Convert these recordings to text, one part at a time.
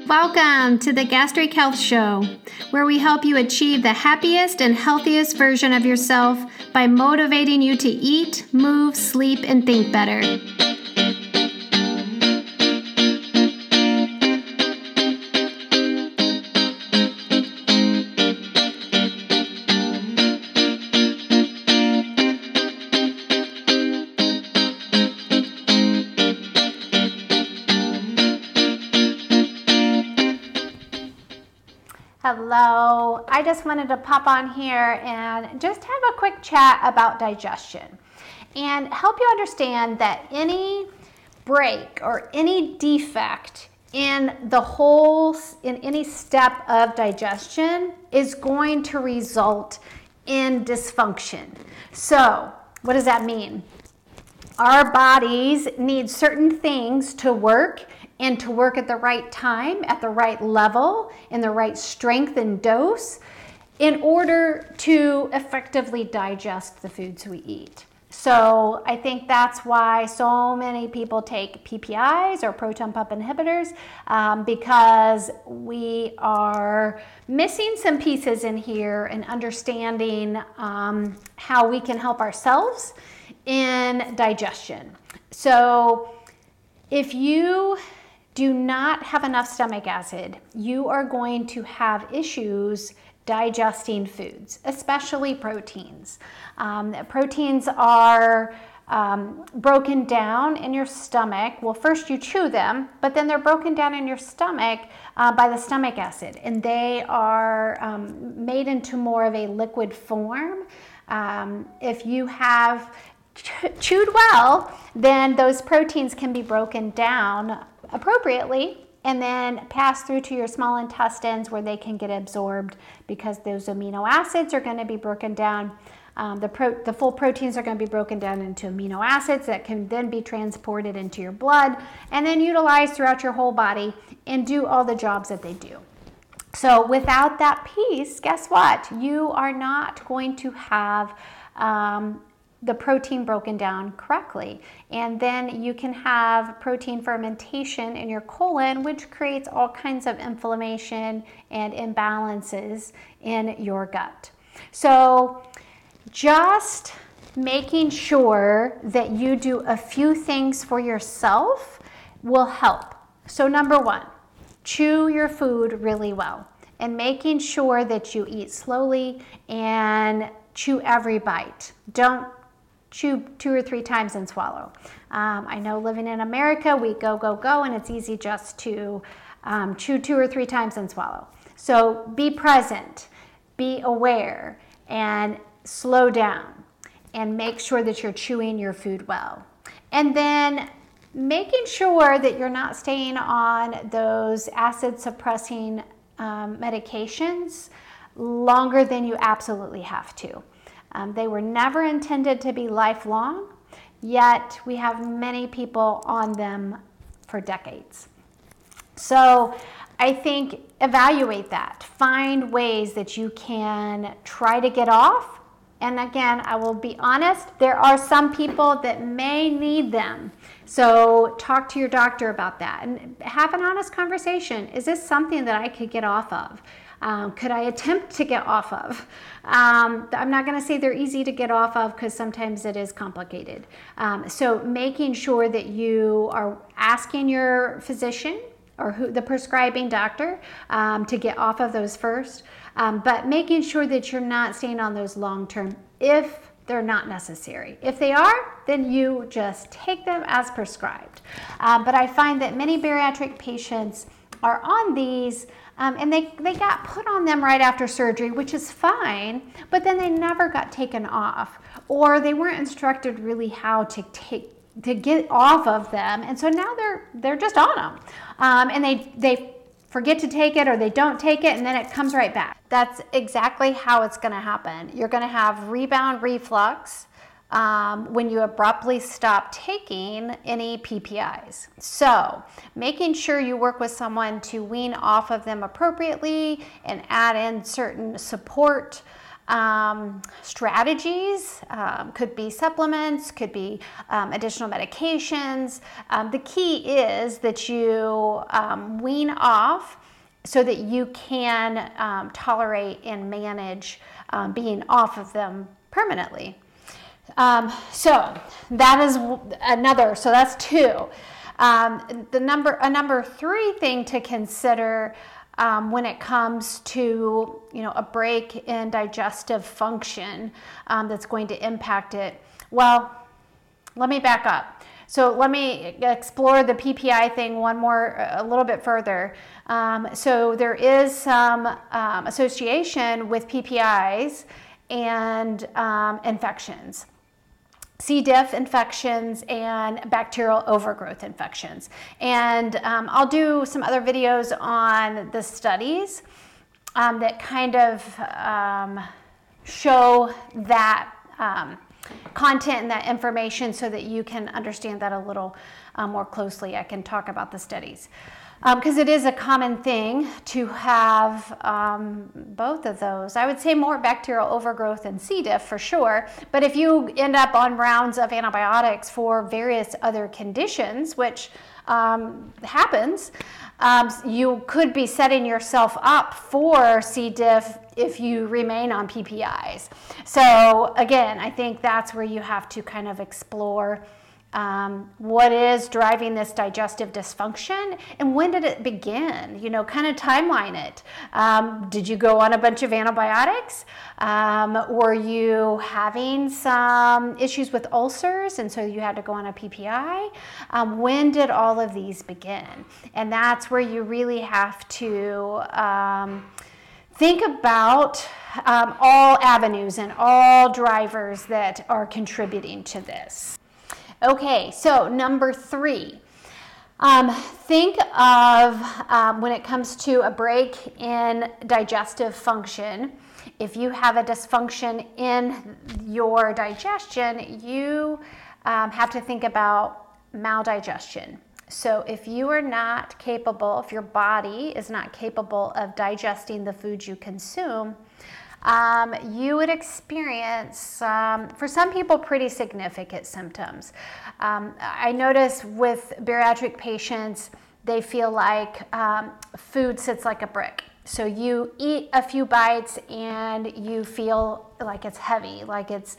Welcome to the Gastric Health Show, where we help you achieve the happiest and healthiest version of yourself by motivating you to eat, move, sleep, and think better. Hello, I just wanted to pop on here and just have a quick chat about digestion and help you understand that any break or any defect in any step of digestion is going to result in dysfunction. So, what does that mean? Our bodies need certain things to work and to work at the right time, at the right level, in the right strength and dose in order to effectively digest the foods we eat. So I think that's why so many people take PPIs or proton pump inhibitors because we are missing some pieces in here and understanding how we can help ourselves in digestion. So if you do not have enough stomach acid, you are going to have issues digesting foods, especially proteins. Proteins are broken down in your stomach. Well, first you chew them, but then they're broken down in your stomach by the stomach acid, and they are made into more of a liquid form. If you have chewed well, then those proteins can be broken down appropriately and then pass through to your small intestines where they can get absorbed because those amino acids are going to be broken down. The full proteins are going to be broken down into amino acids that can then be transported into your blood and then utilized throughout your whole body and do all the jobs that they do. So without that piece, guess what? You are not going to have the protein broken down correctly. And then you can have protein fermentation in your colon, which creates all kinds of inflammation and imbalances in your gut. So just making sure that you do a few things for yourself will help. So number one, chew your food really well and making sure that you eat slowly and chew every bite. Don't chew 2 or 3 times and swallow. I know living in America, we go, and it's easy just to chew 2 or 3 times and swallow. So be present, be aware, and slow down, and make sure that you're chewing your food well. And then making sure that you're not staying on those acid-suppressing medications longer than you absolutely have to. They were never intended to be lifelong, yet we have many people on them for decades. So I think evaluate that. Find ways that you can try to get off. And again, I will be honest, there are some people that may need them. So talk to your doctor about that and have an honest conversation. Is this something that I could get off of? Could I attempt to get off of? I'm not going to say they're easy to get off of because sometimes it is complicated. So making sure that you are asking your physician or the prescribing doctor to get off of those first, but making sure that you're not staying on those long term if they're not necessary. If they are, then you just take them as prescribed. But I find that many bariatric patients are on these and they got put on them right after surgery, which is fine, but then they never got taken off, or they weren't instructed really how to get off of them, and so now they're just on them, and they forget to take it or they don't take it, and then it comes right back. That's exactly how it's going to happen. You're going to have rebound reflux when you abruptly stop taking any PPIs. So making sure you work with someone to wean off of them appropriately and add in certain support strategies, could be supplements, could be additional medications. The key is that you wean off so that you can tolerate and manage being off of them permanently. So that is another, so that's two. A number three thing to consider when it comes to, a break in digestive function that's going to impact it. Well, let me back up. So let me explore the PPI thing a little bit further. So there is some association with PPIs and infections. C. diff infections and bacterial overgrowth infections. And I'll do some other videos on the studies that kind of show that content and that information so that you can understand that a little more closely. I can talk about the studies. Because it is a common thing to have both of those. I would say more bacterial overgrowth and C. diff for sure, but if you end up on rounds of antibiotics for various other conditions, which happens, you could be setting yourself up for C. diff if you remain on PPIs. So again, I think that's where you have to kind of explore what is driving this digestive dysfunction and when did it begin? Kind of timeline it. Did you go on a bunch of antibiotics? Were you having some issues with ulcers and so you had to go on a PPI? When did all of these begin? And that's where you really have to think about all avenues and all drivers that are contributing to this. Okay, so number three, think of when it comes to a break in digestive function, if you have a dysfunction in your digestion, you have to think about maldigestion. So if you are not capable, if your body is not capable of digesting the foods you consume, you would experience, for some people, pretty significant symptoms. I notice with bariatric patients, they feel like food sits like a brick. So you eat a few bites and you feel like it's heavy, like it's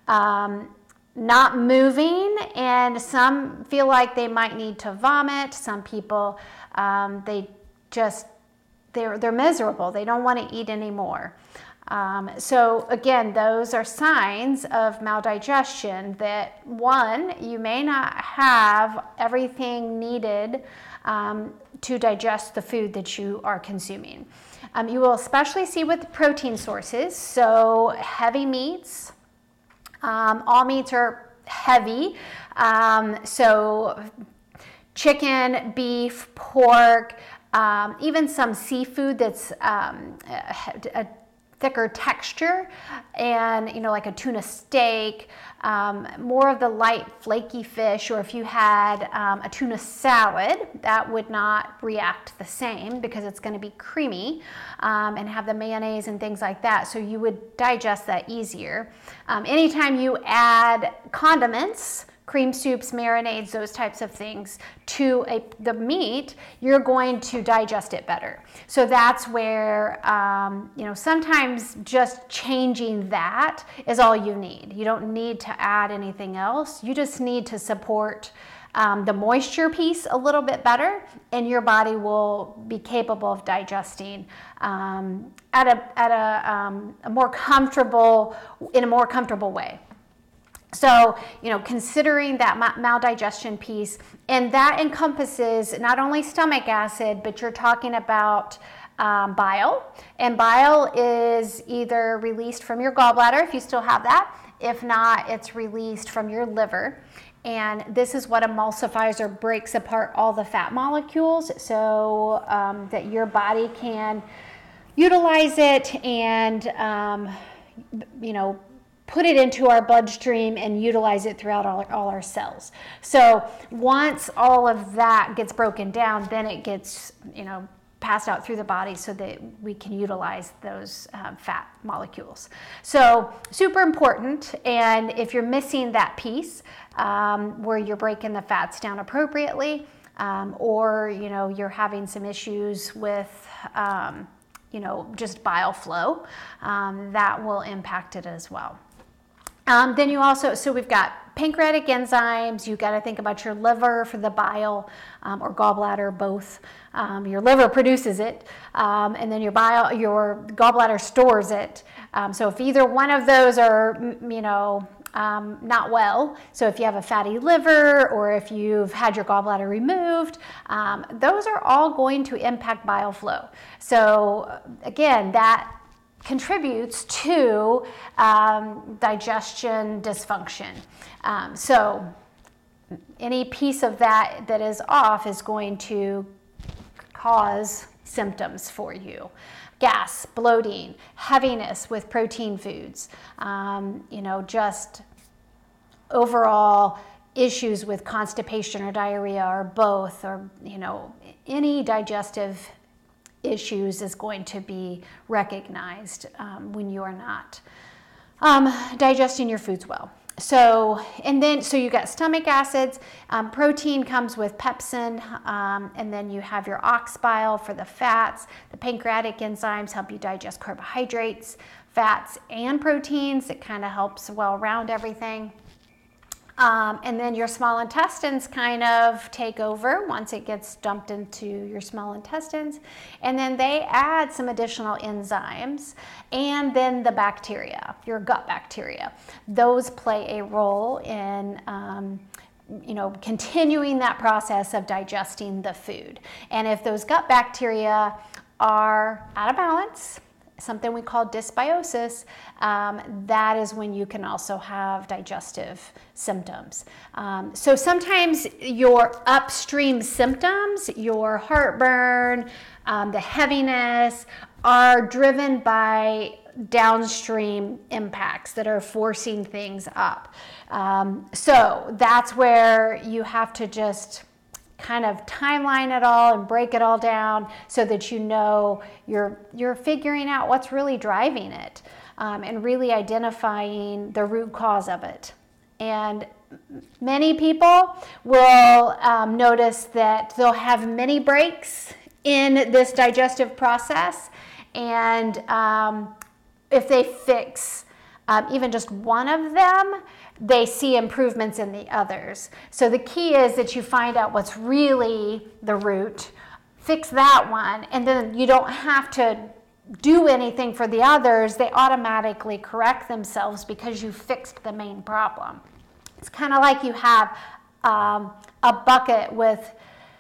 not moving, and some feel like they might need to vomit. Some people, they're miserable. They don't want to eat anymore. So again, those are signs of maldigestion that, one, you may not have everything needed to digest the food that you are consuming. You will especially see with protein sources, so heavy meats. All meats are heavy, so chicken, beef, pork, even some seafood that's a thicker texture, and like a tuna steak, more of the light flaky fish, or if you had a tuna salad, that would not react the same because it's going to be creamy and have the mayonnaise and things like that, so you would digest that easier. Anytime you add condiments, cream soups, marinades, those types of things to the meat, you're going to digest it better. So that's where, sometimes just changing that is all you need. You don't need to add anything else. You just need to support the moisture piece a little bit better, and your body will be capable of digesting in a more comfortable way. So, considering that maldigestion piece, and that encompasses not only stomach acid, but you're talking about bile. And bile is either released from your gallbladder, if you still have that. If not, it's released from your liver. And this is what emulsifies or breaks apart all the fat molecules so that your body can utilize it and, put it into our bloodstream and utilize it throughout all our cells. So once all of that gets broken down, then it gets, passed out through the body so that we can utilize those fat molecules. So super important. And if you're missing that piece where you're breaking the fats down appropriately, or you're having some issues with just bile flow, that will impact it as well. Then you also, so we've got pancreatic enzymes. You've got to think about your liver for the bile, or gallbladder, both. Your liver produces it, and then your gallbladder stores it. So if either one of those are, not well, so if you have a fatty liver or if you've had your gallbladder removed, those are all going to impact bile flow. So again, that contributes to digestion dysfunction. So any piece of that is off is going to cause symptoms for you. Gas, bloating, heaviness with protein foods, just overall issues with constipation or diarrhea or both, or any digestive issues is going to be recognized when you are not digesting your foods well. So you got stomach acids, protein comes with pepsin, and then you have your ox bile for the fats. The pancreatic enzymes help you digest carbohydrates, fats, and proteins. It kind of helps well round everything. And then your small intestines kind of take over once it gets dumped into your small intestines. And then they add some additional enzymes. And then the bacteria, your gut bacteria, those play a role in continuing that process of digesting the food. And if those gut bacteria are out of balance, something we call dysbiosis, that is when you can also have digestive symptoms. So sometimes your upstream symptoms, your heartburn, the heaviness, are driven by downstream impacts that are forcing things up. So that's where you have to just kind of timeline it all and break it all down so that you're figuring out what's really driving it, and really identifying the root cause of it. And many people will notice that they'll have many breaks in this digestive process, and if they fix even just one of them, they see improvements in the others. So the key is that you find out what's really the root, fix that one, and then you don't have to do anything for the others. They automatically correct themselves because you fixed the main problem. It's kind of like you have a bucket with,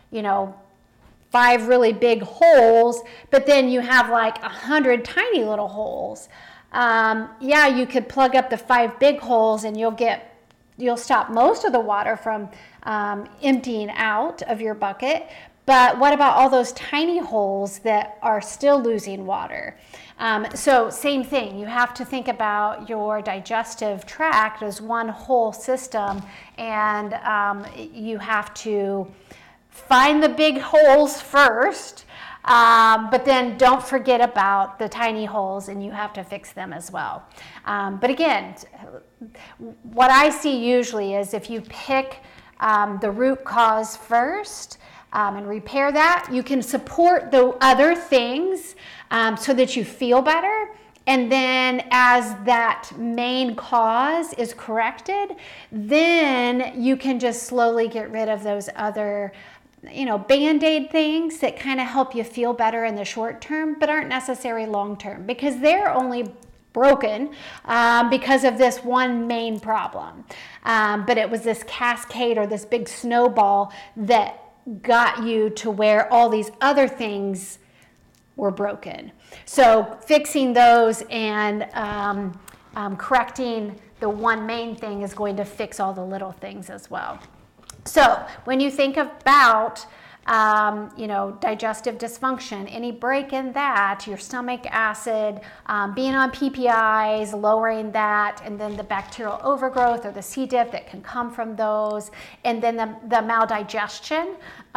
5 really big holes, but then you have like 100 tiny little holes. You could plug up the 5 big holes and you'll stop most of the water from emptying out of your bucket. But what about all those tiny holes that are still losing water? So same thing, you have to think about your digestive tract as one whole system, and you have to find the big holes first. But then don't forget about the tiny holes, and you have to fix them as well. But again, what I see usually is if you pick the root cause first and repair that, you can support the other things so that you feel better. And then as that main cause is corrected, then you can just slowly get rid of those other Band-Aid things that kind of help you feel better in the short term, but aren't necessary long term, because they're only broken because of this one main problem. But it was this cascade or this big snowball that got you to where all these other things were broken. So fixing those and correcting the one main thing is going to fix all the little things as well. So when you think about digestive dysfunction, any break in that, your stomach acid, being on PPIs, lowering that, and then the bacterial overgrowth or the C. diff that can come from those, and then the maldigestion,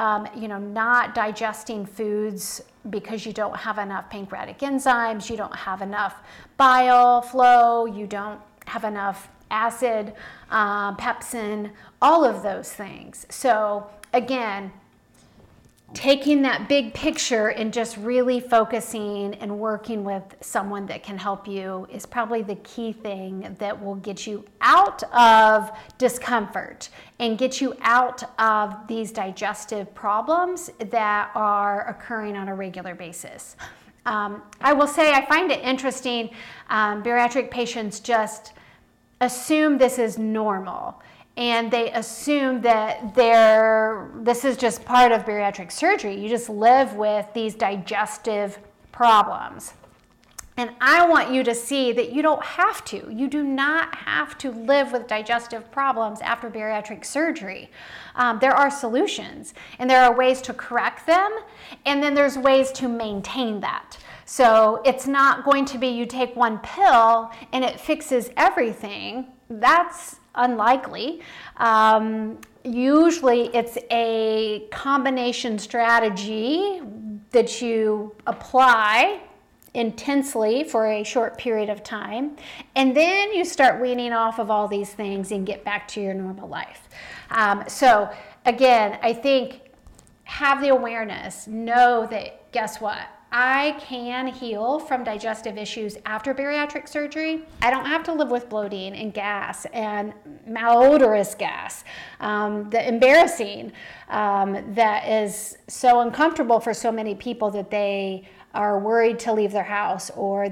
not digesting foods because you don't have enough pancreatic enzymes, you don't have enough bile flow, you don't have enough acid, pepsin, all of those things. So again, taking that big picture and just really focusing and working with someone that can help you is probably the key thing that will get you out of discomfort and get you out of these digestive problems that are occurring on a regular basis. I will say I find it interesting, bariatric patients just assume this is normal. And they assume that this is just part of bariatric surgery. You just live with these digestive problems. And I want you to see that you don't have to. You do not have to live with digestive problems after bariatric surgery. There are solutions, and there are ways to correct them, and then there's ways to maintain that. So it's not going to be you take one pill and it fixes everything. That's unlikely. Usually it's a combination strategy that you apply intensely for a short period of time, and then you start weaning off of all these things and get back to your normal life. So again, I think have the awareness, know that guess what? I can heal from digestive issues after bariatric surgery. I don't have to live with bloating and gas and malodorous gas, the embarrassing, that is so uncomfortable for so many people that they are worried to leave their house, or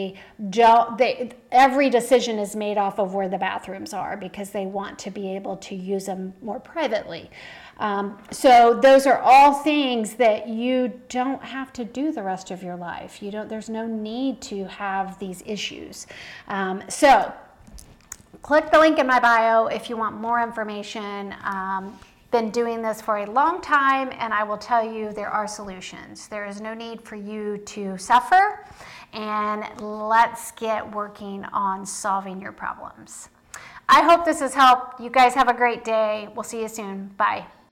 every decision is made off of where the bathrooms are because they want to be able to use them more privately. So those are all things that you don't have to do the rest of your life. There's no need to have these issues. So click the link in my bio if you want more information. Been doing this for a long time, and I will tell you there are solutions. There is no need for you to suffer, and let's get working on solving your problems. I hope this has helped. You guys have a great day. We'll see you soon. Bye.